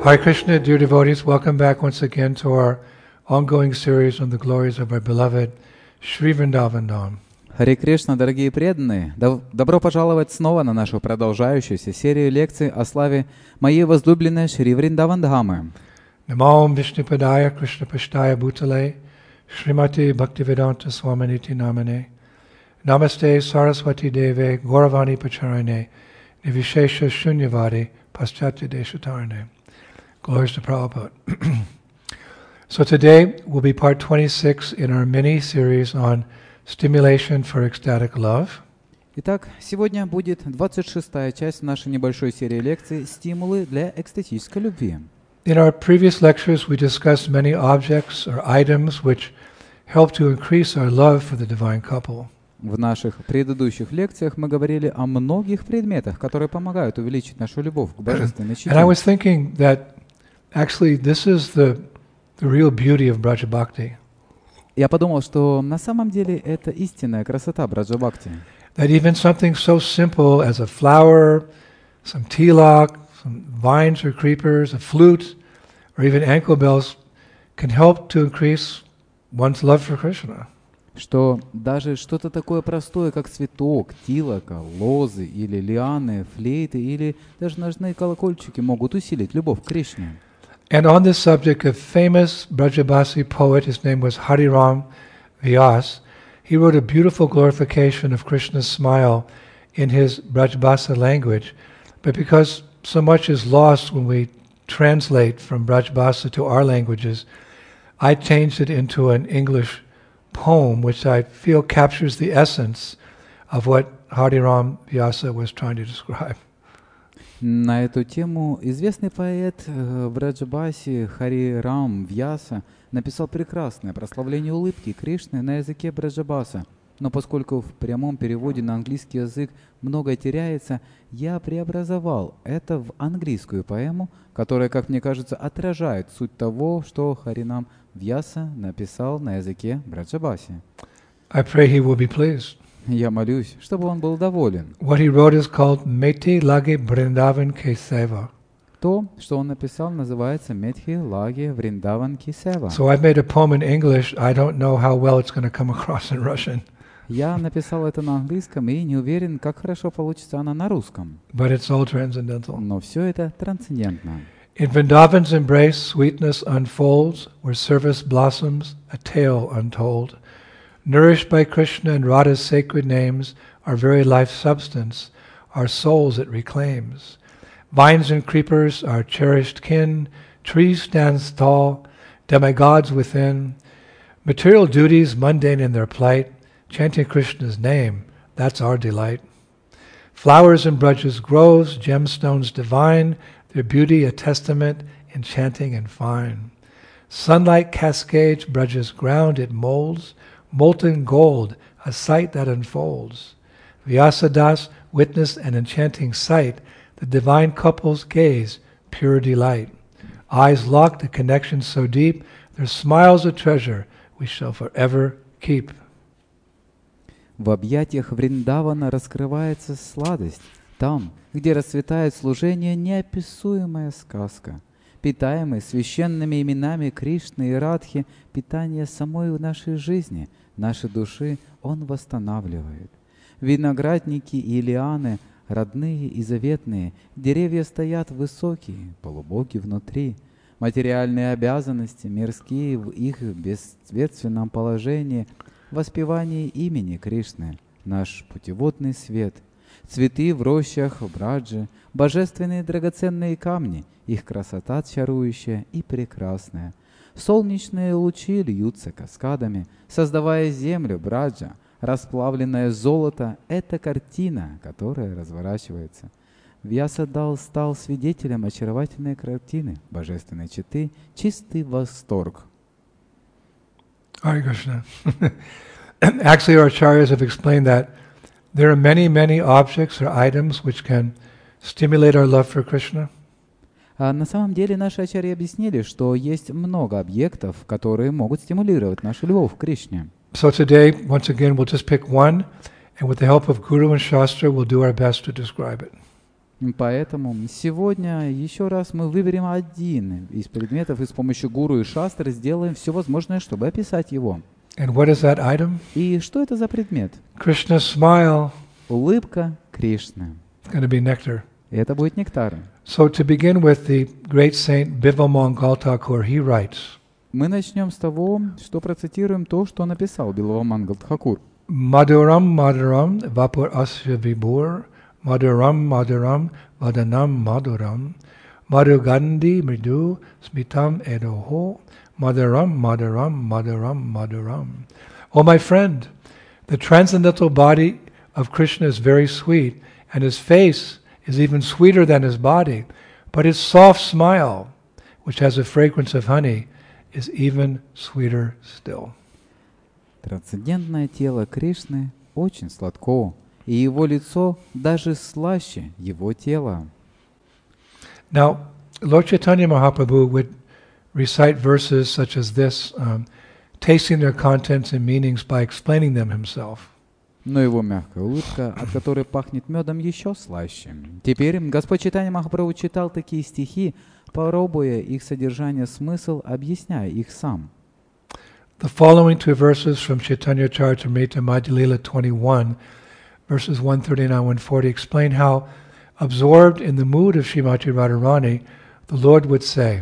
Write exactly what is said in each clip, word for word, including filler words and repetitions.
Hare Krishna, dear devotees, welcome back once again to our ongoing series on the glories of our beloved Shri Vrindavan Dham. Харе Кришна, дорогие преданные! Доб- Добро пожаловать снова на нашу продолжающуюся серию лекций о славе моей возлюбленной Шри Вриндаван Дхамы. Namo Vishnupadaya Krishna Pashtaya Bhutale Srimati Bhaktivedanta Swaminiti Namane Namaste Saraswati Deve Gauravani Pacharane Nivishesha Shunyavadi Paschatya Deshatarane. Glories to Prabhupada. So today will be part twenty-six in our mini-series on stimulation for ecstatic love. Итак, сегодня будет двадцать шестая часть нашей небольшой серии лекций «Стимулы для экстатической любви». In our previous lectures, we discussed many objects or items which help to increase our love for the divine couple. В наших предыдущих лекциях мы говорили о многих предметах, которые помогают увеличить нашу любовь к божественной чите. And I was thinking that actually this is the, the real beauty of Braja Bhakti. Я подумал, что на самом деле это истинная красота Браджа Бхакти. That even something so simple as a flower, some tilak, some vines or creepers, a flute, or even ankle bells can help to increase one's love for Krishna. Что даже что-то такое простое, как цветок, тилака, лозы или лианы, флейты или даже ножные колокольчики могут усилить любовь к Кришне. And on this subject, a famous Brajabasi poet, his name was Hariram Vyas, he wrote a beautiful glorification of Krishna's smile in his Brajbasa language. But because so much is lost when we translate from Brajbasa to our languages, I changed it into an English poem which I feel captures the essence of what Hariram Vyasa was trying to describe. На эту тему известный поэт э, Браджабаси Хари Рам Вьяса написал прекрасное прославление улыбки Кришны на языке Браджабаса. Но поскольку в прямом переводе на английский язык многое теряется, я преобразовал это в английскую поэму, которая, как мне кажется, отражает суть того, что Харинам Вьяса написал на языке Браджабаси. I pray he will be pleased. Я молюсь, чтобы он был доволен. What he wrote is called Meti Lage Vrindavan Ke Seva. То, что он написал, называется Метхи Лаги Вриндаван Ки Сева. So I've made a poem in English. I don't know how well it's going to come across in Russian. Я написал это на английском и не уверен, как хорошо получится она на русском. But it's all transcendental. Но все это трансцендентно. In Vrindavan's embrace, sweetness unfolds, where service blossoms, a tale untold. Nourished by Krishna and Radha's sacred names, our very life substance, our souls it reclaims. Vines and creepers, our cherished kin, trees stand tall, demigods within. Material duties mundane in their plight, chanting Krishna's name, that's our delight. Flowers and brudges groves, gemstones divine, their beauty a testament, enchanting and fine. Sunlight cascades, brudges ground it molds, molten gold, a sight that unfolds. Vyasadas witnessed an enchanting sight, the divine couple's gaze, pure delight. Eyes locked, a connection so deep, their smiles a treasure we shall forever keep. В объятиях Вриндавана раскрывается сладость. Там, где расцветает служение, неописуемая сказка. Питаемый священными именами Кришны и Радхи, питание самой нашей жизни, нашей души Он восстанавливает. Виноградники и лианы, родные и заветные, деревья стоят высокие, полубоги внутри. Материальные обязанности, мирские в их бесцветственном положении, воспевание имени Кришны, наш путеводный свет, цветы в рощах в Браджи, божественные драгоценные камни, их красота чарующая и прекрасная. Солнечные лучи льются каскадами, создавая землю Браджа. Расплавленное золото — это картина, которая разворачивается. Вьясадал стал свидетелем очаровательной картины божественной читы, чистый восторг. Hare Krishna. Actually, our acharyas have explained that there are many, many objects or items which can stimulate our love for Krishna. А на самом деле наши ачарьи объяснили, что есть много объектов, которые могут стимулировать нашу любовь к Кришне. So today, once again, we'll just pick one, and with the help of Guru and Shastra, we'll do our best to describe it. Поэтому сегодня еще раз мы выберем один из предметов и с помощью гуру и шастры сделаем все возможное, чтобы описать его. And what is that item? И что это за предмет? Krishna's smile. Улыбка Кришны. It's going to be nectar. И это будет нектар. So to begin with, the great saint Bimalmangal Thakur, he writes, Мы начнем с того, что процитируем то, что написал Билавамангал Тхакур. Madhuram Madhuram Vapur Asya Vibhur Madhuram Madhuram Vadanam Madhuram Madhugandhi Mridu Smitam Edoho Madhuram Madhuram Madhuram Madhuram. Oh my friend, the transcendental body of Krishna is very sweet, and his face is even sweeter than his body, but his soft smile, which has a fragrance of honey, is even sweeter still. Трансцендентное тело Кришны очень сладко, и его лицо даже слаще его тела. Now, Lord Chaitanya Mahaprabhu would recite verses such as this, um, tasting their contents and meanings by explaining them himself. Но его мягкая улыбка, от которой пахнет медом, еще слаще. Теперь Господь Чайтанья Махапрабху читал такие стихи, пробуя их содержание, смысл, объясняя их сам. The following two verses from Chaitanya Charitamrita Madhya Lila twenty-one, verses one thirty-nine and one forty, explain how, absorbed in the mood of Srimati Radharani, the Lord would say,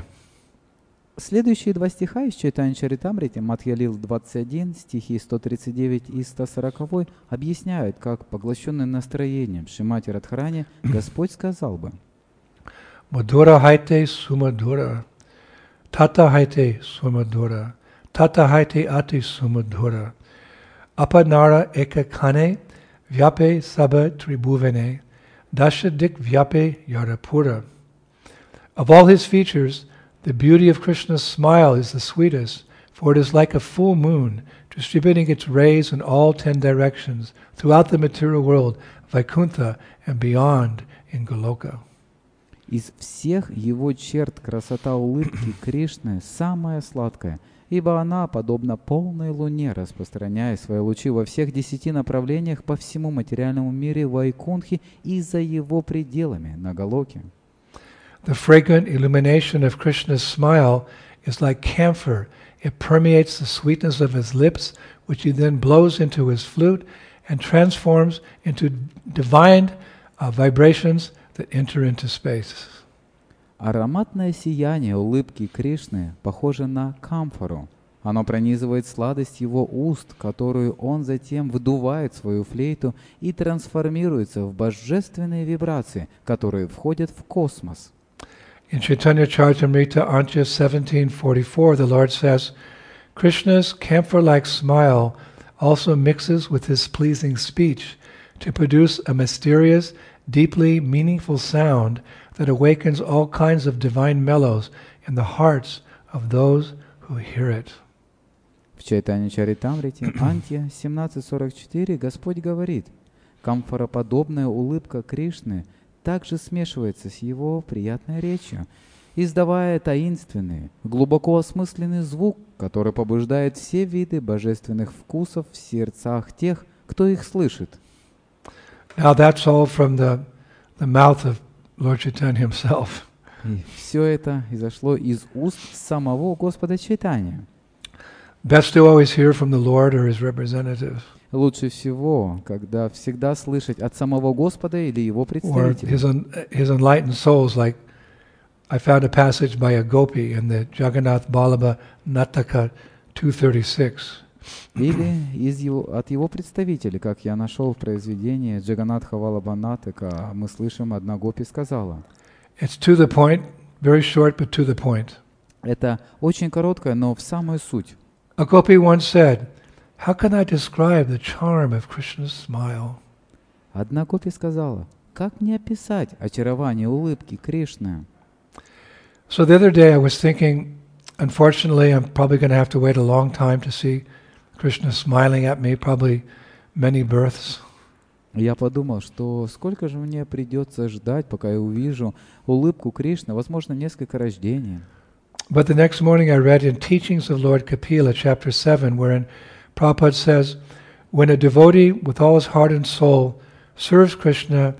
Следующие два стиха из Чайтанья Чаритамрити, Мадхья Лила двадцать один, стихи сто тридцать девять и сто сорок, объясняют, как, поглощенный настроением Шримати Радхарани, Господь сказал бы: Madhura haite sumadhura, tata haite sumadhura, tata haite ati sumadhura, apanara ekakane, vyape sabha tribhuvane, dashadik vyape yarapura. Of all his features, the beauty of Krishna's smile is the sweetest, for it is like a full moon, distributing its rays in all ten directions throughout the material world, Vaikuntha, and beyond in Goloka. Из всех его черт красота улыбки Кришны самая сладкая, ибо она, подобно полной луне, распространяя свои лучи во всех десяти направлениях по всему материальному миру Вайкунтхи и за его пределами на Галоке. The fragrant illumination of Krishna's smile is like camphor. It permeates the sweetness of his lips, which he then blows into his flute and transforms into divine uh, vibrations that enter into space. Ароматное сияние улыбки Кришны похоже на камфору. Оно пронизывает сладость его уст, которую он затем вдувает в свою флейту и трансформируется в божественные вибрации, которые входят в космос. In Chaitanya Charitamrita, Antya seventeen forty-four, the Lord says, Krishna's camphor-like smile also mixes with his pleasing speech to produce a mysterious, deeply meaningful sound that awakens all kinds of divine mellows in the hearts of those who hear it. В Чайтанья Чаритамрите, Антья семнадцать сорок четыре, Господь говорит: камфороподобная улыбка Кришны также смешивается с его приятной речью, издавая таинственный, глубоко осмысленный звук, который побуждает все виды божественных вкусов в сердцах тех, кто их слышит. Now that's all from the, the mouth of Lord Chaitanya himself. И все это изошло из уст самого Господа Чайтанья. Best to always hear from the Lord or his representative. Лучше всего, когда всегда слышать от самого Господа или его Or представителя. his, un, his enlightened souls, like I found a passage by a gopi in the Jagannath Vallabha Nataka two thirty-six. Или из его, от его представителей, как я нашел в произведении Джаганатха Валлабха Натака, мы слышим, одна гопи сказала. It's to the point, very short, but to the point. Это очень короткое, но в самую суть. A gopi once said, how can I describe the charm of Krishna's smile? Одна гопи сказала: как мне описать очарование улыбки Кришны? So the other day I was thinking, unfortunately I'm probably going to have to wait a long time to see Krishna smiling at me, probably many births. Я подумал, что сколько же мне придется ждать, пока я увижу улыбку Кришны, возможно, несколько рождений. But the next morning I read in Teachings of Lord Kapila, chapter seven, wherein Prabhupada says, when a devotee with all his heart and soul serves Krishna,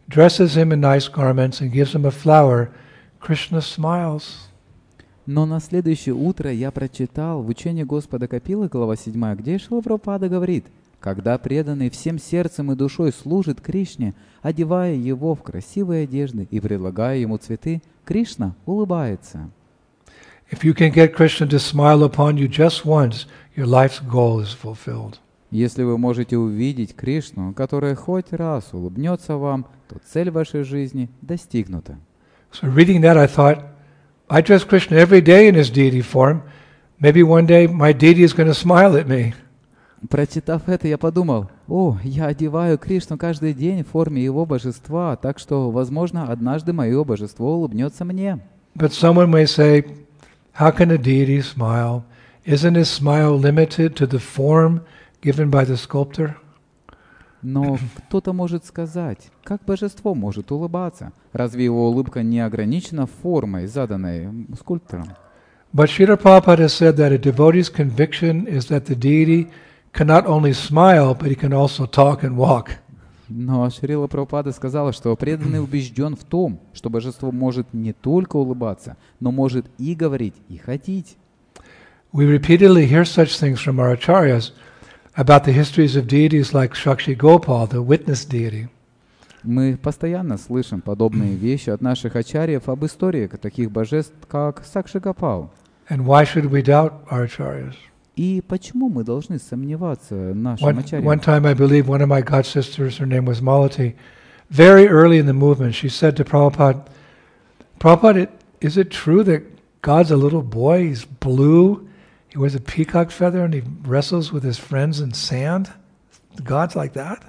dresses him in nice garments, and gives him a flower, Krishna smiles. Но на следующее утро я прочитал в учении Господа Капилы, глава седьмая, где Шрила Прабхупада говорит: «Когда преданный всем сердцем и душой служит Кришне, одевая его в красивые одежды и предлагая ему цветы, Кришна улыбается». If you can get Krishna to smile upon you just once, your life's goal is fulfilled. Если вы можете увидеть Кришну, которая хоть раз улыбнется вам, то цель вашей жизни достигнута. So reading that, I thought, I dress Krishna every day in his deity form. Maybe one day my deity is going to smile at me. Прочитав это, я подумал: о, я одеваю Кришну каждый день в форме его божества, так что, возможно, однажды мое божество улыбнется мне. But someone may say, how can a deity smile? Isn't his smile limited to the form given by the sculptor? Но кто-то может сказать, как божество может улыбаться? Разве его улыбка не ограничена формой, заданной скульптором? But Srila Prabhupada said that a devotee's conviction is that the deity can not only smile, but he can also talk and walk. Но Шрила Прабхупада сказала, что преданный убежден в том, что божество может не только улыбаться, но может и говорить, и ходить. We repeatedly hear such things from our acharyas about the histories of deities like Shakshi Gopal, the witness deity. Мы постоянно слышим подобные вещи от наших ачарьев об истории таких божеств, как Сакши-Гопал. And why should we doubt our acharyas? И почему мы должны сомневаться в нашем One, ачарье? one time, I believe one of my god sisters, her name was Malati, very early in the movement, she said to Prabhupada, Prabhupada, it, is it true that God's a little boy, he's blue, he wears a peacock feather and he wrestles with his friends in sand? God's like that?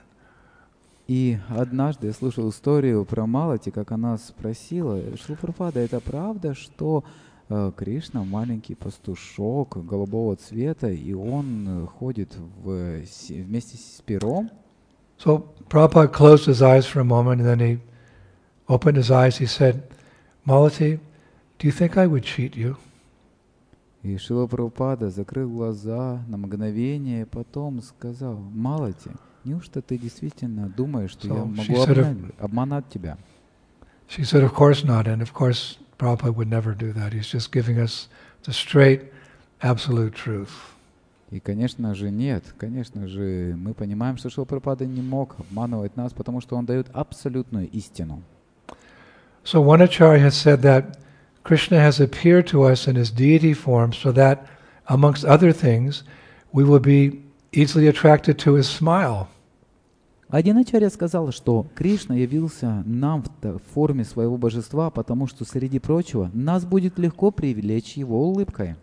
И однажды я слышал историю про Малати, как она спросила: Шрила Прабхупада, это правда, что э, Кришна маленький пастушок голубого цвета, и он э, ходит в, с, вместе с пером? So Prabhupada closed his eyes for a moment and then he opened his eyes, he said, Malati, do you think I would cheat you? И Шрила Прабхупада закрыл глаза на мгновение, потом сказал: Малати, неужто ты действительно думаешь, что So я she могу said of- обмануть, обмануть тебя? She said, of course not, and of course Prabhupada would never do that. He's just giving us the straight, absolute truth. И, конечно же, нет. Конечно же, мы понимаем, что Шрила Прабхупада не мог обманывать нас, потому что он дает абсолютную истину. So one acharya has said that Krishna has appeared to us in his deity form so that, amongst other things, we will be easily attracted to his smile. Один ачарья сказал, что Кришна явился нам в т- в форме своего божества, потому что, среди прочего, нас будет легко привлечь его улыбкой.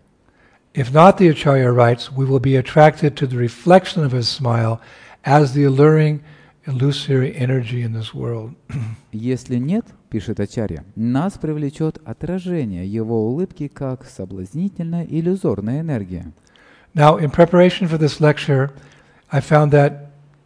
If not, the acharya writes, we will be attracted to the reflection of his smile as the alluring, illusory energy in this world. Если нет, пишет ачарья, нас привлечет отражение его улыбки как соблазнительная иллюзорная энергия. Now, in preparation for this lecture, I found that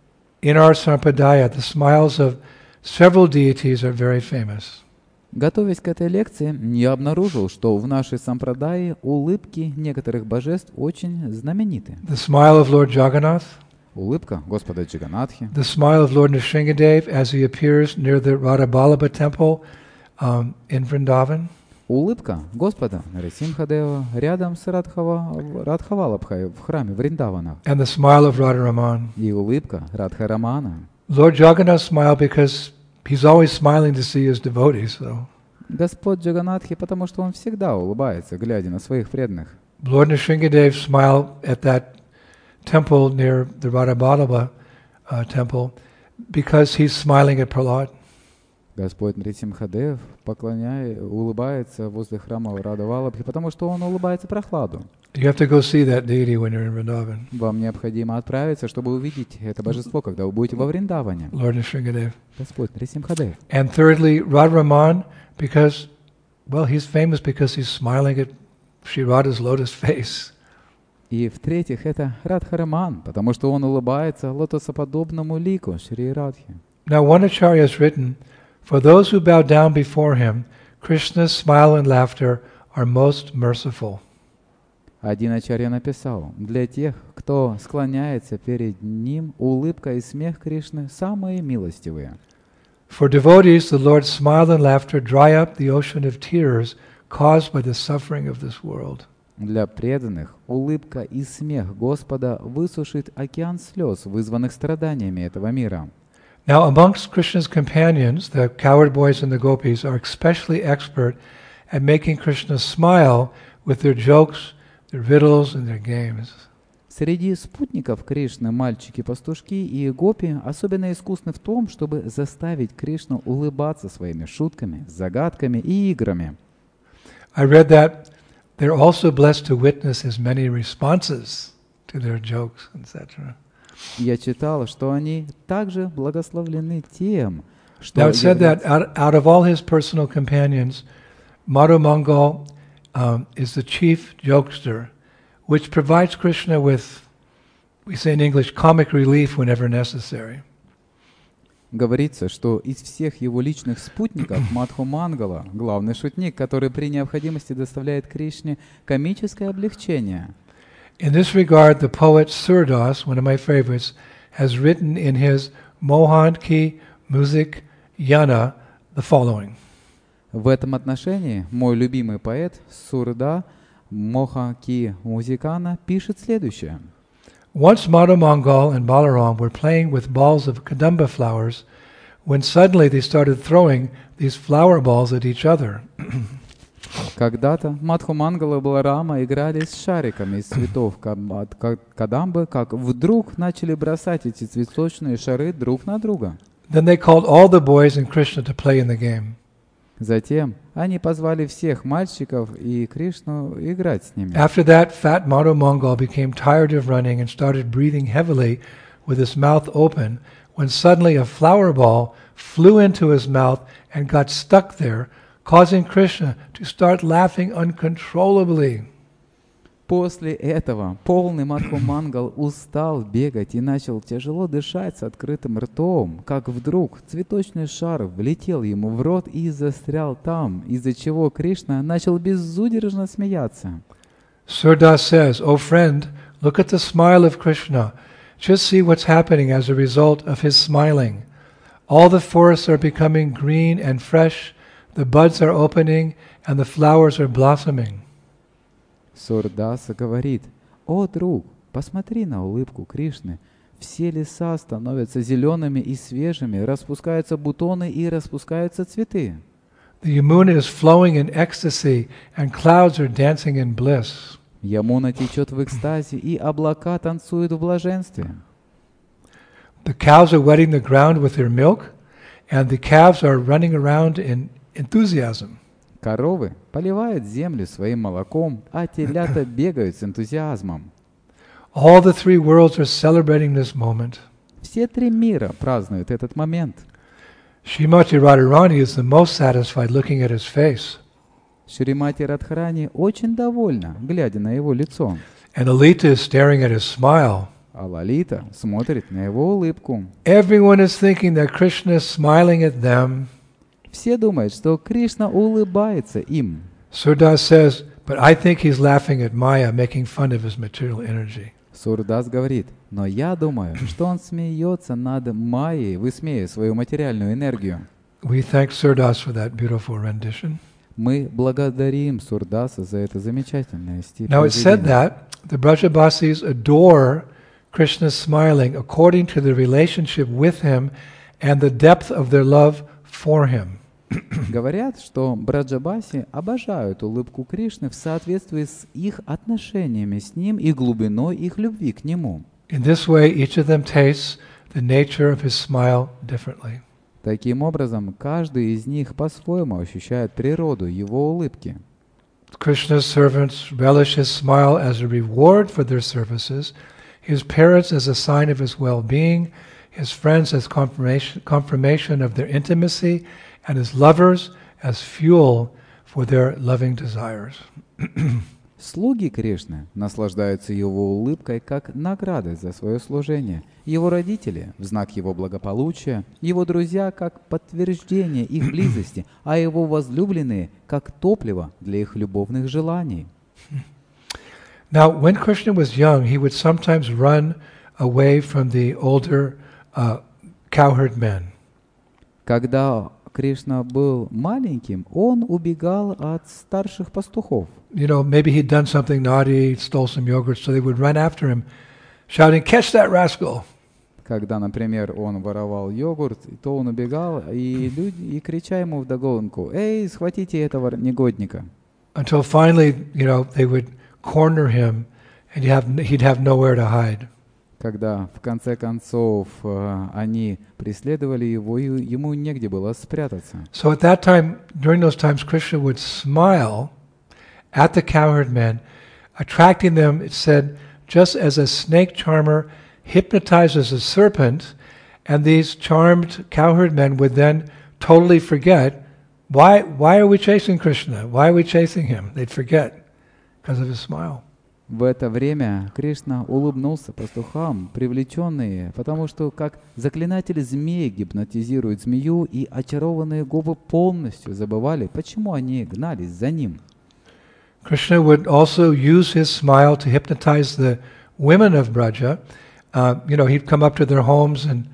in our sampradaya, the smiles of several deities are very famous. Готовясь к этой лекции, я обнаружил, что в нашей сампрадае улыбки некоторых божеств очень знамениты. The smile of Lord Jagannath, Улыбка Господа Джаганатхи, the smile of Lord Nrsingadev as he appears near the Radhaballabha temple um, in Vrindavan, улыбка Господа Нарисимхадева рядом с Радхава, Радхавалабхой в храме Вриндавана and the smile of Radharaman. и улыбка Радхарамана. Lord Jagannath smiled because he's always smiling to see his devotees. So Господь Джаганатхи, потому что он всегда улыбается, глядя на своих преданных. Lord Nrsingadev smiled at that temple near the Radhaballabha uh, temple because he's smiling at Prahlad. Господь Нрисимхадев поклоняя, улыбается возле храма Радхавалабхи, потому что он улыбается Прохладу. You have to go see that deity when you're in Vrindavan, Вам необходимо отправиться, чтобы увидеть это божество, когда вы будете во Вриндаване. Lord Nrsingadev. Господь Нрисимхадев. And thirdly, Radharaman, because, well, he's famous because he's smiling at Sri Radha's lotus face. И в-третьих, это Радхараман, потому что он улыбается лотосоподобному лику Шри Радхи. Now, one acharya has written, for those who bow down before him, Krishna's smile and laughter are most merciful. Один ачарья написал: для тех, кто склоняется перед ним, улыбка и смех Кришны самые милостивые. For devotees, the Lord's smile and laughter dry up the ocean of tears caused by the suffering of this world. Для преданных улыбка и смех Господа высушит океан слез, вызванных страданиями этого мира. Now, amongst Krishna's companions, the cowherd boys and the gopis are especially expert at making Krishna smile with their jokes, their riddles, and their games. Среди спутников Кришны мальчики-пастушки и гопи особенно искусны в том, чтобы заставить Кришну улыбаться своими шутками, загадками и играми. I read that they're also blessed to witness his many responses to their jokes, et cetera. Я читал, что они также благословлены тем, что... Now it said that являются- out, out of all his personal companions, Madhu Mangal um, is the chief jokester, which provides Krishna with, we say in English, comic relief whenever necessary. Говорится, что из всех его личных спутников Мадху Мангала главный шутник, который при необходимости доставляет Кришне комическое облегчение. In this regard, the poet Surdas, one of my favorites, has written in his Mohan Ki Music Yana the following. В этом отношении мой любимый поэт Сурда Моха Ки Музикана пишет следующее. Once Madhu Mangal and Balaram were playing with balls of kadamba flowers when suddenly they started throwing these flower balls at each other. Когда-то Мадху Мангала и Баларама играли с шариками из цветов кам- ка- кадамбы, как вдруг начали бросать эти цветочные шары друг на друга. Then they called all the boys and Krishna to play in the game. Затем они позвали всех мальчиков и Кришну играть с ними. After that, fat Madhu Mangal became tired of running and started breathing heavily with his mouth open when suddenly a flower ball flew into his mouth and got stuck there, causing Krishna to start laughing uncontrollably. После этого полный Мадху Мангал устал бегать и начал тяжело дышать с открытым ртом, как вдруг цветочный шар влетел ему в рот и застрял там, из-за чего Кришна начал безудержно смеяться. Surdas says, "O friend, look at the smile of Krishna. Just see what's happening as a result of his smiling. All the forests are becoming green and fresh, the buds are opening, and the flowers are blossoming." Сурдаса говорит: «О, друг, посмотри на улыбку Кришны. Все леса становятся зелеными и свежими, распускаются бутоны и распускаются цветы. The Yamuna is flowing in ecstasy, and clouds are dancing in bliss. Ямуна течет в экстазе, и облака танцуют в блаженстве. The cows are wetting the ground with their milk, and the calves are running around in enthusiasm. Коровы поливают землю своим молоком, а телята бегают с энтузиазмом. All the three worlds are celebrating this moment. Все три мира празднуют этот момент. Srimati Radharani is the most satisfied looking at his face, Шримати Радхарани очень довольна, глядя на его лицо. and Lalita is staring at his smile. А Лалита смотрит на его улыбку. Everyone is thinking that Krishna is smiling at them. Все думают, что Кришна улыбается им. Surdas says, "But I think he's laughing at Maya, making fun of his material energy." Сурдас говорит: но я думаю, что он смеется над Майей, высмеивая свою материальную энергию. We thank Surdas for that beautiful rendition. Мы благодарим Сурдаса за это замечательное Now it said стихотворение. that the Brajabasis adore Krishna's smiling according to the relationship with him and the depth of their love for him. Говорят, что браджабаси обожают улыбку Кришны в соответствии с их отношениями с ним и глубиной их любви к нему. In this way, each of them tastes the nature of his smile differently. Таким образом, каждый из них по-своему ощущает природу его улыбки. Krishna's servants relish his smile as a reward for their services, his parents as a sign of his well-being, his friends as confirmation, confirmation of their intimacy, and his lovers as fuel for their loving desires. Слуги Кришны наслаждаются его улыбкой как наградой за свое служение, его родители в знак его благополучия, его друзья как подтверждение их близости, а его возлюбленные как топливо для их любовных желаний. Now, when Krishna was young, he would sometimes run away from the older uh, cowherd men. Когда Кришна был маленьким, он убегал от старших пастухов. You know, maybe he'd done something naughty, stole some yogurt, so they would run after him, shouting, "Catch that rascal!" Когда, например, он воровал йогурт, то он убегал, и люди и крича ему вдогонку: «Эй, схватите этого негодника!» Until finally, you know, they would corner him, and he'd have, he'd have nowhere to hide. Когда в конце концов э, они преследовали его, и ему негде было спрятаться. So at that time, during those times, Krishna would smile at the cowherd men, attracting them, it said, just as a snake charmer hypnotizes a serpent, and these charmed cowherd men would then totally forget, why, why are we chasing Krishna? Why are we chasing him? They'd forget because of his smile. В это время Кришна улыбнулся пастухам, привлеченные, потому что как заклинатель змей гипнотизирует змею, и очарованные губы полностью забывали, почему они гнались за ним. Krishna would also use his smile to hypnotize the women of Braja. Uh, you know, he'd come up to their homes and,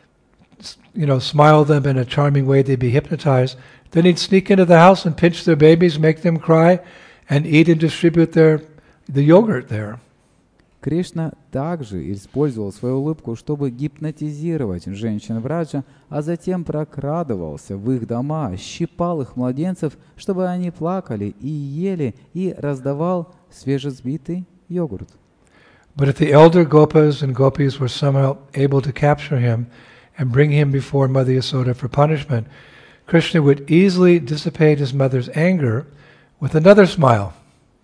you know, smile them in a charming way. They'd be hypnotized. Then he'd sneak into the house and pinch their babies, make them cry, and eat and distribute their the yogurt there. Кришна также использовал свою улыбку, чтобы гипнотизировать женщин Браджа, а затем прокрадывался в их дома, щипал их младенцев, чтобы они плакали и ели, и раздавал свежесбитый йогурт. But if the elder Gopas and Gopis were somehow able to capture him and bring him before Mother Yasoda for punishment, Krishna would easily dissipate his mother's anger with another smile.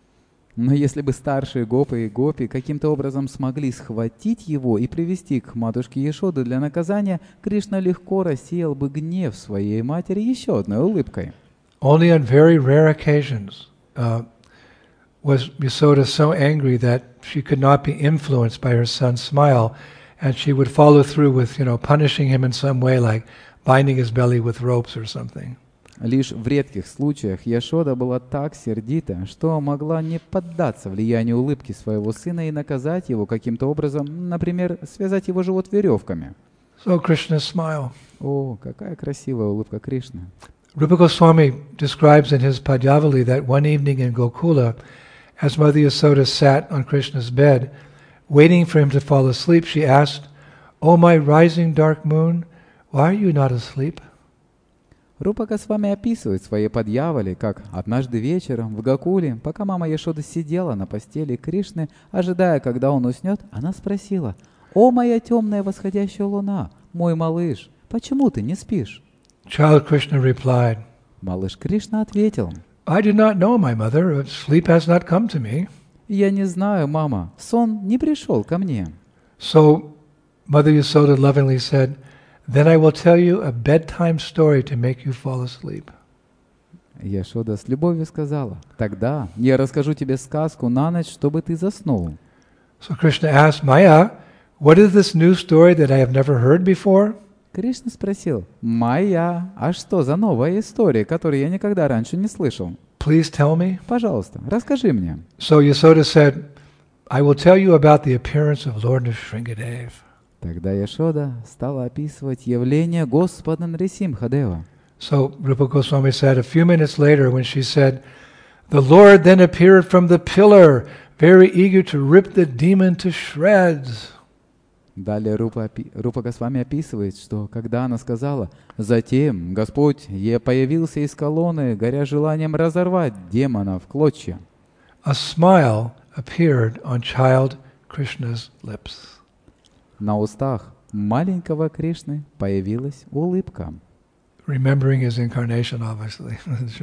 Но если бы старшие гопы и гопи каким-то образом смогли схватить его и привести к матушке Яшоды для наказания, Кришна легко рассеял бы гнев своей матери еще одной улыбкой. Only on very rare occasions uh, was Yasoda so angry that she could not be influenced by her son's smile, and she would follow through with, you know, punishing him in some way, like binding his belly with ropes or something. Лишь в редких случаях Яшода была так сердита, что могла не поддаться влиянию улыбки своего сына и наказать его каким-то образом, например, связать его живот веревками. So Krishna's smile. О, какая красивая улыбка Кришны. Rupa Goswami describes in his Padyavali that one evening in Gokula, as Mother Yasoda sat on Krishna's bed, waiting for him to fall asleep, she asked, "Oh, my rising dark moon, why are you not asleep?" Рупа Госвами описывает в своей Падьявали, как однажды вечером в Гокуле, пока мама Яшода сидела на постели Кришны, ожидая, когда он уснет, она спросила: «О, моя темная восходящая луна, мой малыш, почему ты не спишь?» Child Krishna replied, Малыш Кришна ответил: "I do not know, my mother. Sleep has not come to me." «Я не знаю, мама, сон не пришел ко мне». So Mother Yasoda lovingly said, "Then I will tell you a bedtime story to make you fall asleep." Яшода с любовью сказала: «Тогда я расскажу тебе сказку на ночь, чтобы ты заснул». So Krishna asked, "Maya, what is this new story that I have never heard before?" Кришна спросил: «Майя, а что за новая история, которую я никогда раньше не слышал? Please tell me. Пожалуйста, расскажи мне». So Yasoda said, "I will tell you about the appearance of Lord Nrsimhadev." Тогда Яшода стала описывать явление Господа Нрисимхадева. So Rupa Goswami said, a few minutes later when she said, "The Lord then appeared from the pillar, very eager to rip the demon to shreds." Далее Рупа, Рупа Госвами описывает, что когда она сказала: «Затем Господь е появился из колонны, горя желанием разорвать демона в клочья», a smile appeared on child Krishna's lips. на устах маленького Кришны появилась улыбка. Remembering his incarnation, obviously.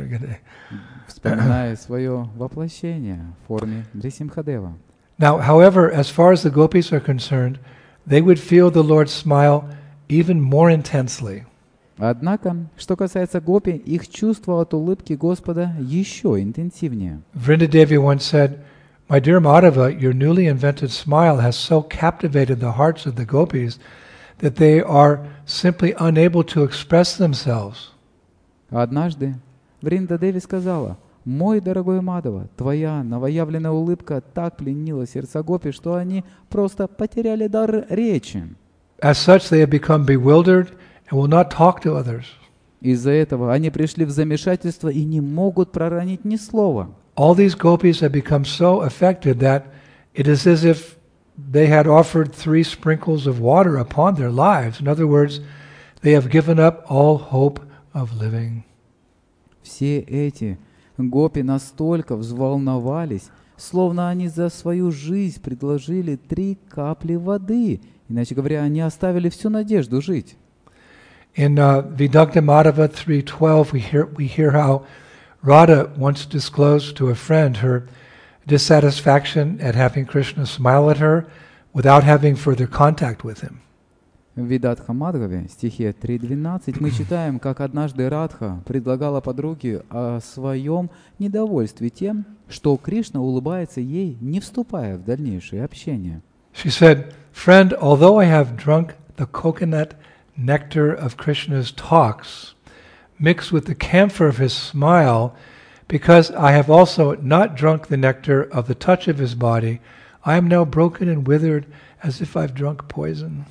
Вспоминая свое воплощение в форме Нрисимхадева. Now, however, as far as the gopis are concerned, they would feel the Lord's smile even more intensely. Однако, что касается гопи, их чувство от улыбки Господа еще интенсивнее. Vrindadevi once said, "My dear Madhava, your newly invented smile has so captivated the hearts of the gopis that they are simply unable to express themselves." Однажды Вринда Деви сказала: «Мой дорогой Мадава, твоя новоявленная улыбка так пленила сердца гопи, что они просто потеряли дар речи». As such, they have become bewildered and will not talk to others. Из-за этого они пришли в замешательство и не могут проронить ни слова. All these gopis have become so affected that it is as if they had offered three sprinkles of water upon their lives. In other words, they have given up all hope of living. Все эти гопи настолько взволновались, словно они за свою жизнь предложили три капли воды. Иначе говоря, они оставили всю надежду жить. In uh, Vidagdha Madhava three twelve, we hear, we hear how Radha once disclosed to a friend her dissatisfaction at having Krishna smile at her without having further contact with him. В Видатха Мадхаве, стихе три двенадцать, мы читаем, как однажды Радха предлагала подруге о своем недовольстве тем, что Кришна улыбается ей, не вступая в дальнейшее общение. She said, "Friend, although I have drunk the coconut nectar of Krishna's talks, mixed with the camphor of his smile, because I have also not drunk the nectar of the touch of his body, I am now broken and withered as if I've drunk poison."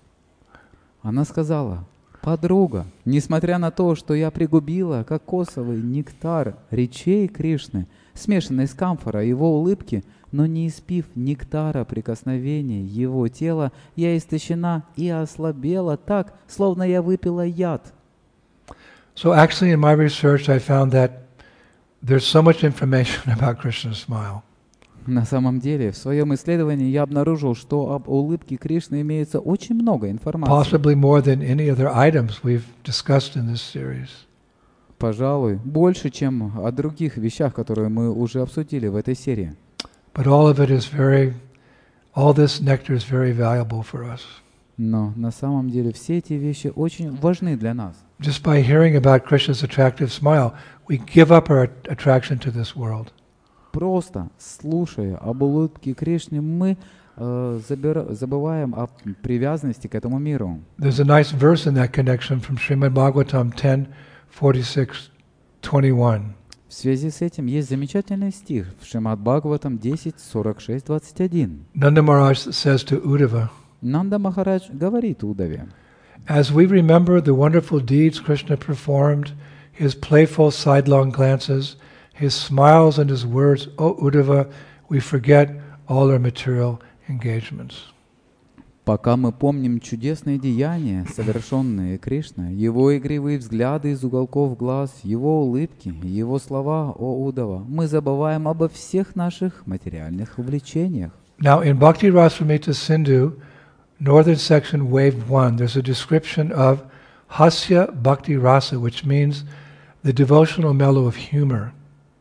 Она сказала: «Подруга, несмотря на то, что я пригубила кокосовый нектар речей Кришны, смешанный с камфора его улыбки, но не испив нектара прикосновения его тела, я истощена и ослабела так, словно я выпила яд». So actually in my research I found that there's so much information about Krishna's smile. На самом деле, в своем исследовании я обнаружил, что об улыбке Кришны имеется очень много информации. Possibly more than any other items we've discussed in this series. Пожалуй, больше, чем о других вещах, которые мы уже обсудили в этой серии. But all of it is very, all this nectar is very valuable for us. Но на самом деле все эти вещи очень важны для нас. Just by hearing about Krishna's attractive smile, we give up our attraction to this world. Просто слушая об улыбке Кришны, мы э, забира- забываем о привязанности к этому миру. There's a nice verse in that connection from Srimad Bhagavatam ten forty-six twenty-one. В связи с этим есть замечательный стих в Шримад Бхагаватам десять сорок шесть двадцать один. Nanda Maharaj says to Uddhava, Нанда Махарадж говорит Удаве: "As we remember the wonderful deeds Krishna performed, his playful sidelong glances, his smiles and his words, O Uddhava, we forget all our material engagements." Пока мы помним чудесные деяния, совершенные Кришной, его игривые взгляды из уголков глаз, его улыбки, его слова, о Удава, мы забываем обо всех наших материальных увлечениях. Now in Bhakti Rasamrita Sindhu, northern section, wave one, there's a description of Hasya Bhakti Rasa, which means the devotional mellow of humor.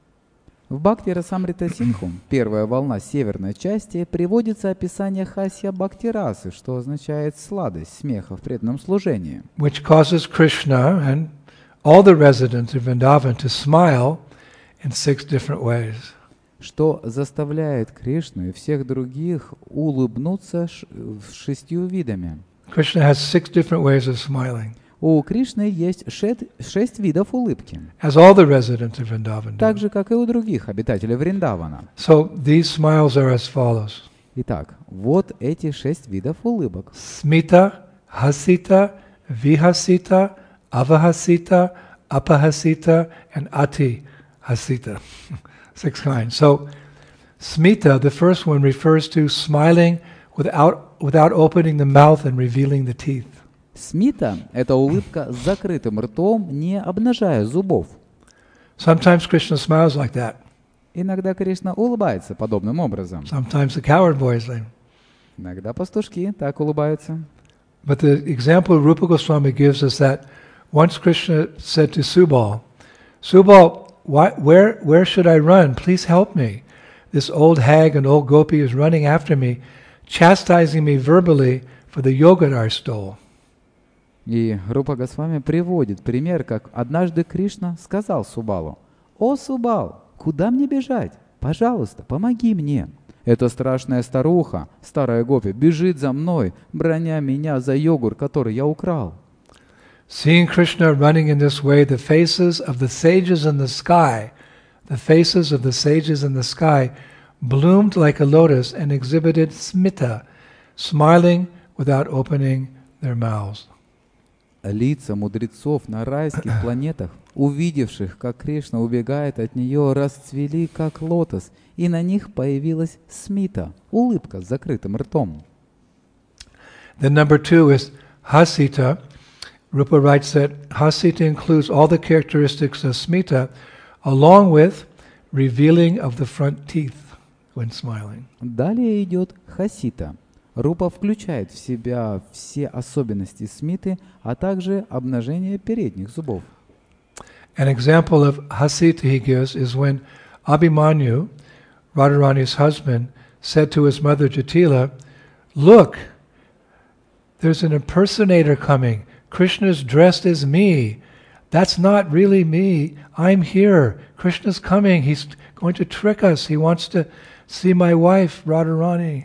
В Бхакти Расамрита Синху, первая волна северной части, приводится описание хасья бхакти-расы, что означает сладость смеха в преданном служении, Which causes Krishna and all the residents of Vrindavan to smile in six different ways. что заставляет Кришну и всех других улыбнуться ш- шестью видами. Krishna has six different ways of smiling, У Кришны есть шесть, шесть видов улыбки, as all the residents of Vrindavan так do. же, как и у других обитателей Вриндавана. So these smiles are as follows: Итак, вот эти шесть видов улыбок. Smita, Hasita, Vihasita, Avahasita, Apahasita, and Ati Hasita. Six kinds. So Smita, the first one, refers to smiling without, without opening the mouth and revealing the teeth. Смита — это улыбка с закрытым ртом, не обнажая зубов. Sometimes Krishna smiles like that. Иногда Кришна улыбается подобным образом. Sometimes the coward boys like. Иногда пастушки так улыбаются. But the example Rupa Goswami gives us that once Krishna said to Subal, Subal, why, where, where should I run? Please help me. This old hag and old gopi is running after me, chastising me verbally for the yoga that I stole. И Рупа Госвами приводит пример, как однажды Кришна сказал Субалу: «О, Субал, куда мне бежать? Пожалуйста, помоги мне. Эта страшная старуха, старая гопи, бежит за мной, броня меня за йогур, который я украл». Seeing Krishna running in this way, the faces of the sages in the sky, the faces of the sages in the sky bloomed like a lotus and exhibited smita, smiling without opening their mouths. Лица мудрецов на райских планетах, увидевших, как Кришна убегает от нее, расцвели, как лотос, и на них появилась смита, улыбка с закрытым ртом. Then number two is Hasita. Rupa writes that Hasita includes all the characteristics of Smita, along with revealing of the front teeth when smiling. Далее идет хасита. Рупа включает в себя все особенности смиты, а также обнажение передних зубов. An example of Hasita he gives is when Abhimanyu, Radharani's husband, said to his mother Jatila, "Look, there's an impersonator coming. Krishna's dressed as me. That's not really me. I'm here. Krishna's coming. He's going to trick us. He wants to see my wife, Radharani."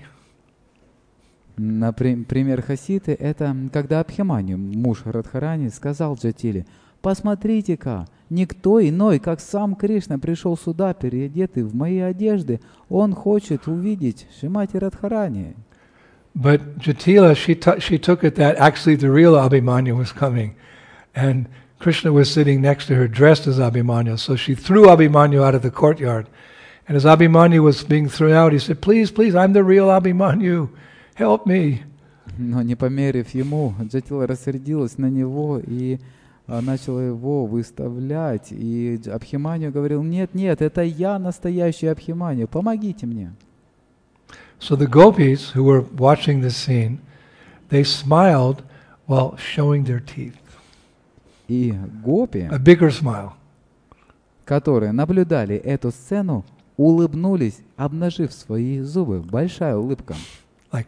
Например, хаситы — это когда Абхиманью, муж Радхарани, сказал Джатиле: «Посмотрите-ка, никто иной, как сам Кришна, пришел сюда, переодетый в мои одежды. Он хочет увидеть Шримати Радхарани». But Jatila, she, t- she took it that actually the real Abhimanyu was coming. And Krishna was sitting next to her dressed as Abhimanyu. So she threw Abhimanyu out of the courtyard. And as Abhimanyu was being thrown out, he said, "Please, please, I'm the real Abhimanyu. Help me." Но не померив ему, Джатила рассердилась на него и а, начала его выставлять. И Абхиманью говорил: «Нет, нет, это я настоящий Абхиманью, помогите мне». So the gopis who were watching this scene, they smiled while showing their teeth. И гопи, A bigger smile. которые наблюдали эту сцену, улыбнулись, обнажив свои зубы. Большая улыбка. Like,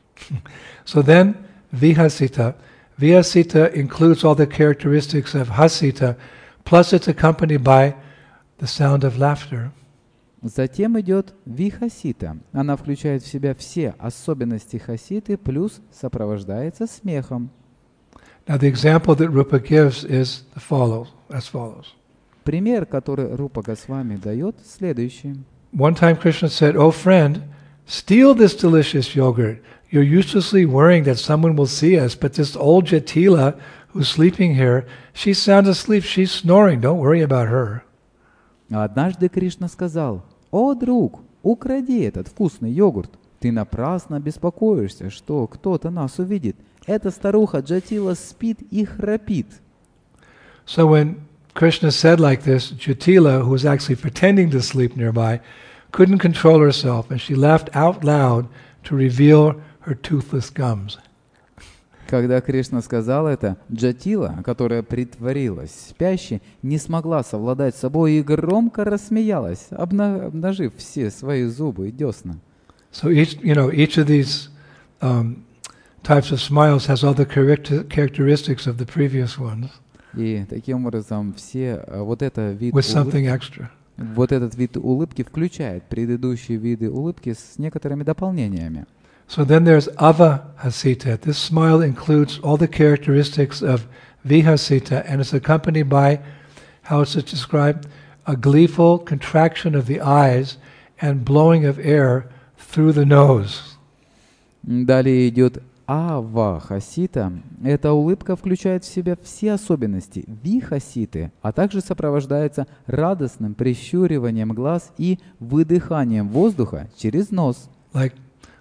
so then Vihasita. Vihasita includes all the characteristics of Hasita, plus it's accompanied by the sound of laughter. Затем идет вихасита. Она включает в себя все особенности хаситы, плюс сопровождается смехом. Now the example that Rupa gives is the follow, as follows. Пример, который Рупа Госвами дает, следующий. One time Krishna said, "Oh friend, steal this delicious yogurt. You're uselessly worrying that someone will see us, but this old Jatila who's sleeping here, she's sound asleep, she's snoring, don't worry about her." А однажды Кришна сказал: «О, друг, укради этот вкусный йогурт. Ты напрасно беспокоишься, что кто-то нас увидит. Эта старуха Джатила спит и храпит». So when Krishna said like this, Jatila, who was actually pretending to sleep nearby, couldn't control herself, and she laughed out loud to reveal her toothless gums. Когда Кришна сказал это, Джатила, которая притворилась спящей, не смогла совладать с собой и громко рассмеялась, обна- обнажив все свои зубы и десна. So each, you know, each of these um, types of smiles has all the character- characteristics of the previous ones, И таким образом все а, вот это вид with something улыбки, extra. вот этот вид улыбки включает предыдущие виды улыбки с некоторыми дополнениями. So then there's Avahasita. This smile includes all the characteristics of Vihasita, and it's accompanied by, how is it described, a gleeful contraction of the eyes and blowing of air through the nose. Далее идет авахасита. Эта улыбка включает в себя все особенности вихаситы, а также сопровождается радостным прищуриванием глаз и выдыханием воздуха через нос. Like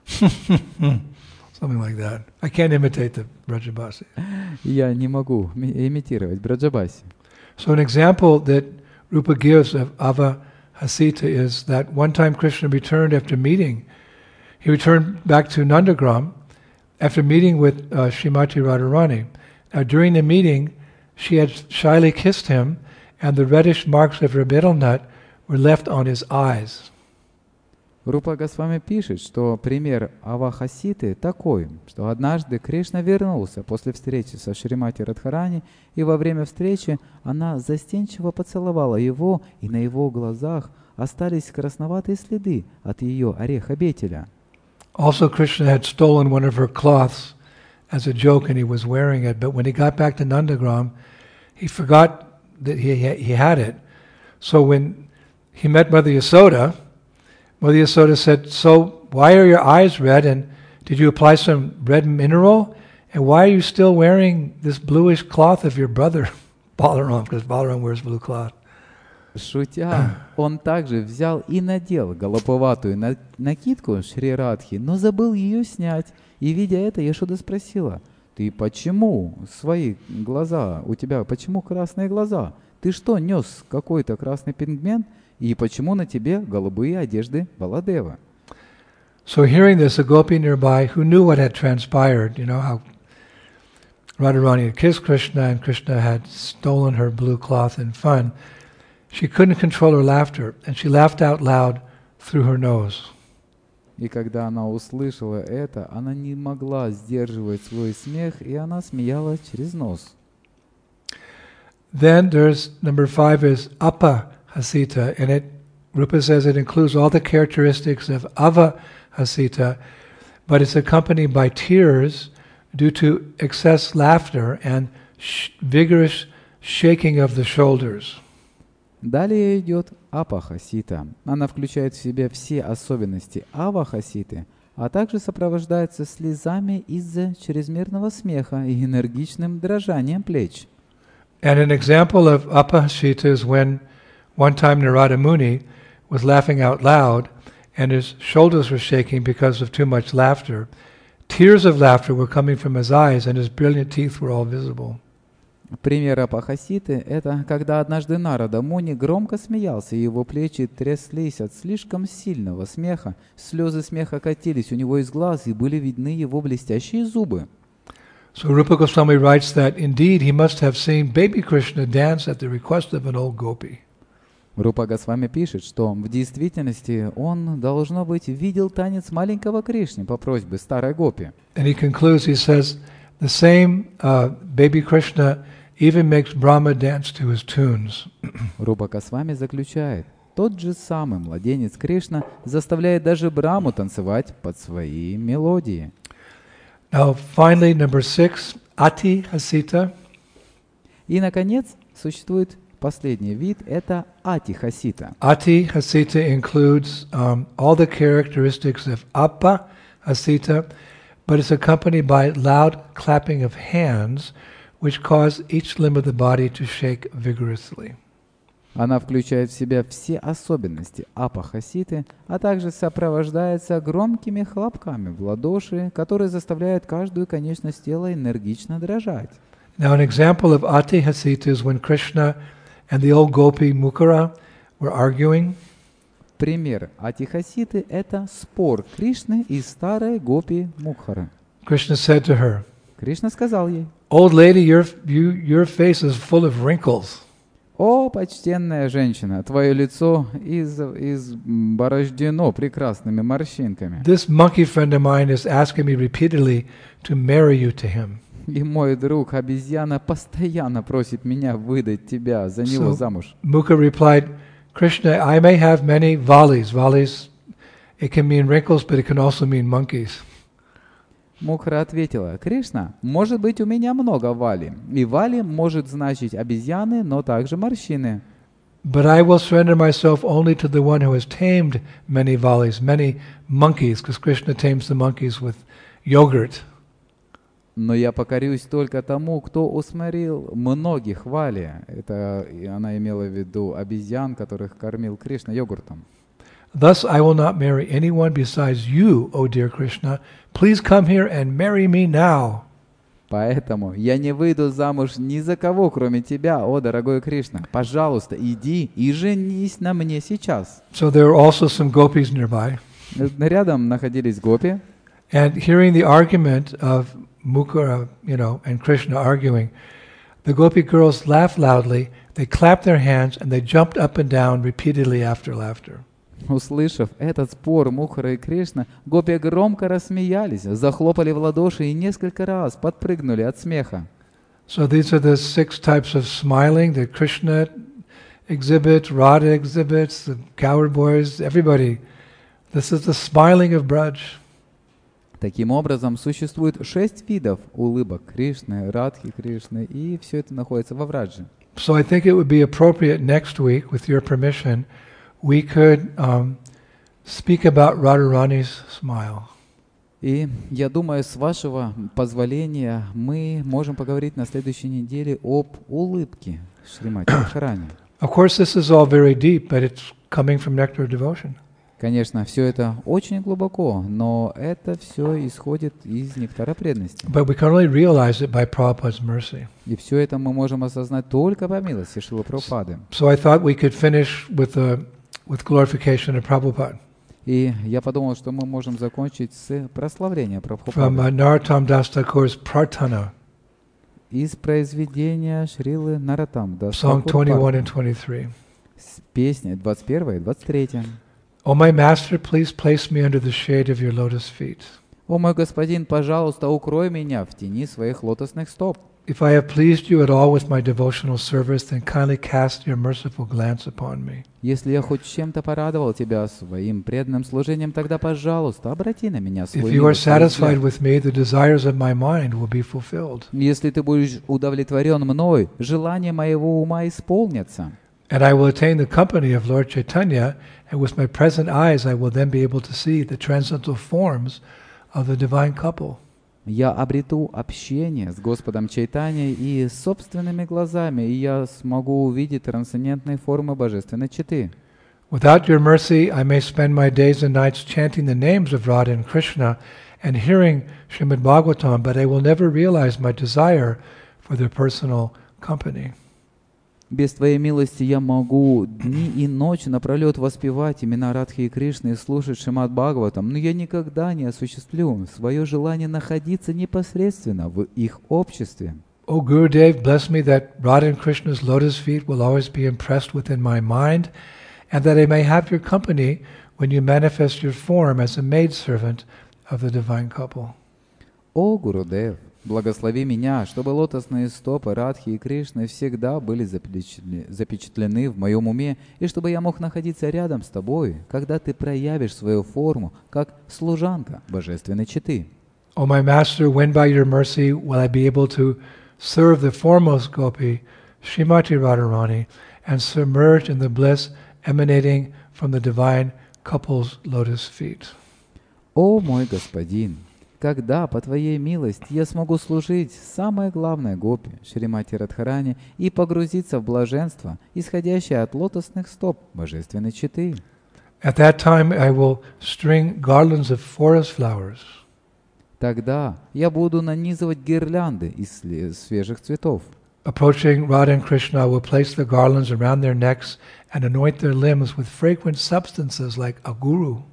something like that. I can't imitate the Brajabasi. Я не могу ми- имитировать Браджабаси. So an example that Rupa gives of Avahasita is that one time Krishna returned after meeting. He returned back to Nandagram after meeting with uh, Srimati Radharani. Now during the meeting, she had shyly kissed him, and the reddish marks of her betel nut were left on his eyes. Рупа Госвами пишет, что пример авахаситы такой, что однажды Кришна вернулся после встречи со Шримати Радхарани, и во время встречи она застенчиво поцеловала его, и на его глазах остались красноватые следы от ее ореха бетеля. Also, Krishna had stolen one of her cloths as a joke, and he was wearing it. But when he got back to Nandagram, he forgot that he he had it. So when he met Mother Yasoda, Mother Yasoda said, "So why are your eyes red? And did you apply some red mineral?" And why are you still wearing this bluish cloth of your brother, Balaram? Because Balaram wears blue cloth. Шутя, он также взял и надел голубоватую на- накидку Шри Радхи, но забыл ее снять. И, видя это, Яшода спросила: «Ты почему свои глаза, у тебя почему красные глаза? Ты что, нес какой-то красный пигмент? И почему на тебе голубые одежды Баладева?» So hearing this, a gopi nearby, who knew what had transpired, you know, how Radharani had kissed Krishna and Krishna had stolen her blue cloth in fun, she couldn't control her laughter, and she laughed out loud through her nose. И когда она услышала это, она не могла сдерживать свой смех, и она смеялась через нос. Then there's number five is apahasita, and it Rupa says it includes all the characteristics of avahasita, but it's accompanied by tears due to excess laughter and sh- vigorous shaking of the shoulders. Далее идет апахасита. Она включает в себя все особенности авахаситы, а также сопровождается слезами из-за чрезмерного смеха и энергичным дрожанием плеч. And an example of apahasita is when one time Narada Muni was laughing out loud and his shoulders were shaking because of too much laughter. Tears of laughter were coming from his eyes and his brilliant teeth were all visible. Пример апахаситы — это когда однажды Нарада Муни громко смеялся, и его плечи тряслись от слишком сильного смеха, слезы смеха катились у него из глаз, и были видны его блестящие зубы. So Rupa Goswami writes that indeed he must have seen baby Krishna dance at the request of an old gopi. Рупа Госвами пишет, что в действительности он, должно быть, видел танец маленького Кришны по просьбе старой гопи. And he concludes, he says, the same uh, baby Krishna even makes Brahma dance to his tunes. Рупа Госвами заключает, тот же самый младенец Кришна заставляет даже Браму танцевать под свои мелодии. Now finally, number six, Ati Hasita. И, наконец, существует последний вид — это атихасита. Ati Hasita includes um, all the characteristics of Appa Hasita, but it's accompanied by loud clapping of hands, which cause each limb of the body to shake vigorously. Она включает в себя все особенности апахаситы, а также сопровождается громкими хлопками в ладоши, которые заставляют каждую конечность тела энергично дрожать. Now an example of Ati Hasita is when Krishna and the old gopi Mukara were arguing. Пример атихаситы — это спор Кришны и старой гопи Мукхары. Krishna said to her, Кришна сказал ей: "Old lady, your, you, your face is full of wrinkles." «О, почтенная женщина, твое лицо из, изборождено прекрасными морщинками. This monkey friend of mine is asking me repeatedly to marry you to him. И мой друг обезьяна постоянно просит меня выдать тебя за него So замуж». Mukha replied, Krishna, I may have many valis. Valis, it can mean wrinkles, but it can also mean monkeys. Мукхара ответила: «Кришна, может быть, у меня много вали, и вали может значить обезьяны, но также морщины. But I will surrender myself only to the one who has tamed many valis, many monkeys, because Krishna tames the monkeys with yogurt. Но я покорюсь только тому, кто усмирил многих вали». Это и она имела в виду обезьян, которых кормил Кришна йогуртом. Thus I will not marry anyone besides you, O dear Krishna. Please come here and marry me now. Поэтому я не выйду замуж ни за кого, кроме тебя, о дорогой Кришна. Пожалуйста, иди и женись на мне сейчас. So there were also some gopis nearby. Рядом находились гопи, And hearing the argument of Mukara, you know, and Krishna arguing, the gopi girls laughed loudly, they clapped their hands, and they jumped up and down repeatedly after laughter. услышав этот спор Мукхара и Кришна, гопи громко рассмеялись, захлопали в ладоши и несколько раз подпрыгнули от смеха. So these are the six types of smiling that Krishna exhibits, Radha exhibits, the coward boys, everybody. This is the smiling of Braj. Таким образом, существует шесть видов улыбок Кришны, Радхи Кришны, и все это находится во Врадже. So I think it would be appropriate next week, with your permission, we could um, speak about Radharani's smile. И я думаю, с вашего позволения мы можем поговорить на следующей неделе об улыбке Шримати Радхарани. Of course, this is all very deep, but it's coming from nectar of devotion. Конечно, все это очень глубоко, но это все исходит из нектара преданности. But we can only realize it by Prabhupada's mercy. И все это мы можем осознать только по милости Шрилы Прабхупады. So I thought we could finish with the with glorification of Prabhupada. И я подумал, что мы можем закончить с прославления From Прабхупады. uh, Narottam Das Thakur's Prarthana, Из произведения Шрилы Нароттам Дас Song Тхакур twenty-one Пар- and twenty-three. с песней двадцать первая и двадцать третья. O my Master, please place me under the shade of your lotus feet. «О мой господин, пожалуйста, укрой меня в тени своих лотосных стоп. If I have pleased you at all with my devotional service, then kindly cast your merciful glance upon me. Если я хоть чем-то порадовал тебя своим преданным служением, тогда, пожалуйста, обрати на меня If свой you are милостивый satisfied взгляд. with me, the desires of my mind will be fulfilled. Если ты будешь удовлетворен мной, желания моего ума исполнятся. And I will attain the company of Lord Chaitanya, and with my present eyes I will then be able to see the transcendental forms of the divine couple. Я обрету общение с Господом Чайтаньей и собственными глазами, и я смогу увидеть трансцендентные формы божественной четы. Without your mercy, I may spend my days and nights chanting the names of Radha and Krishna and hearing Srimad Bhagavatam, but I will never realize my desire for their personal company. Без Твоей милости я могу дни и ночи напролет воспевать имена Радхи и Кришны и слушать Шримад Бхагаватам, но я никогда не осуществлю свое желание находиться непосредственно в их обществе. O Gurudev, bless me that Radha and Krishna's lotus feet will always be impressed within my mind, and that I may have your company when you manifest your form as a maidservant of the divine couple. О Гурудев, благослови меня, чтобы лотосные стопы Радхи и Кришны всегда были запечатлены, запечатлены в моем уме, и чтобы я мог находиться рядом с Тобой, когда Ты проявишь свою форму, как служанка божественной четы. O my Master, when by your mercy will I be able to serve the foremost gopi, Srimati Radharani, and submerge in the bliss emanating from the divine couple's lotus feet. О мой Господин, когда, по Твоей милости, я смогу служить самое главное гопи, Шримати Радхарани, и погрузиться в блаженство, исходящее от лотосных стоп божественной четы. At that time I will string garlands of forest flowers, Тогда я буду нанизывать гирлянды из сле- свежих цветов. Approaching Radha and Krishna, I will place the garlands around their necks and anoint their limbs with fragrant substances like aguru.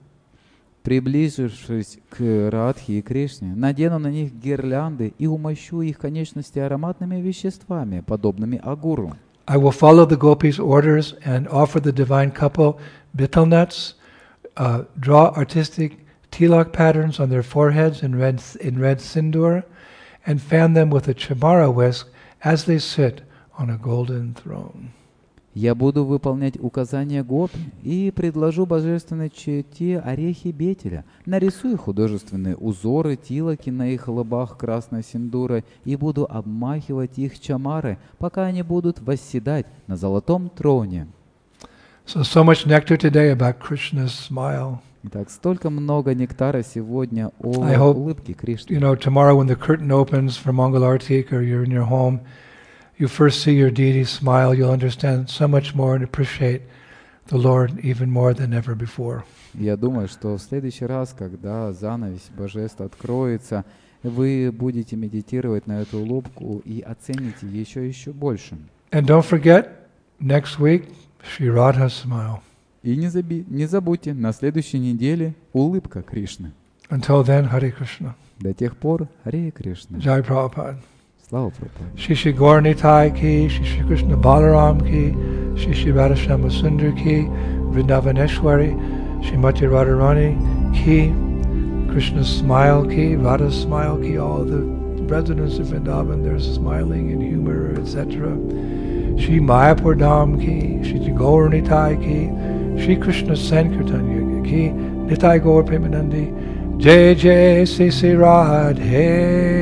Приблизившись к Радхе и Кришне, надену на них гирлянды и умощу их конечности ароматными веществами, подобными агуру. I will follow the gopis' orders and offer the divine couple betel nuts, uh, draw artistic tilak patterns on their foreheads in red, in red sindoor, and fan them with a chamara whisk as they sit on a golden throne. Я буду выполнять указания гопи и предложу божественной чете орехи бетеля, нарисую художественные узоры тилаки на их лбах красной синдурой и буду обмахивать их чамары, пока они будут восседать на золотом троне. So, so much nectar today about Krishna's smile. Итак, столько много нектара сегодня о I hope, улыбке Кришны. You know, tomorrow when the curtain opens for Mangal Artik or you're in your home, you first see your deity smile, you'll understand so much more and appreciate the Lord even more than ever before. Я думаю, что в следующий раз, когда занавес божеств откроется, вы будете медитировать на эту улыбку и оцените еще еще больше. And don't forget, next week, Sri Radha's smile. И не, заби- не забудьте, на следующей неделе улыбка Кришны. Until then, Hare Krishna. До тех пор, Харе Кришна. Jai Prabhupada. Слава Прабхупаде. Shri Shri Gaur Nitai ki, Shri Shri Krishna Balaram ki, Shri Shri Radhashama Sundar ki, Vrindavaneshwari, Shrimati Radharani ki, Krishna's smile ki, Radha's smile ki, all the residents of Vrindavan, they're smiling in humor, et cetera. Shri Mayapur Dham ki, Shri Shri Gaur Nitai ki, Shri Krishna Sankirtan ki, Nitai Gaur Premanandi, Jai Jai Sri Sri Radhe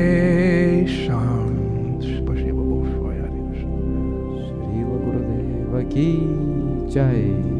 Sham. Шрила Гурудева ки чай.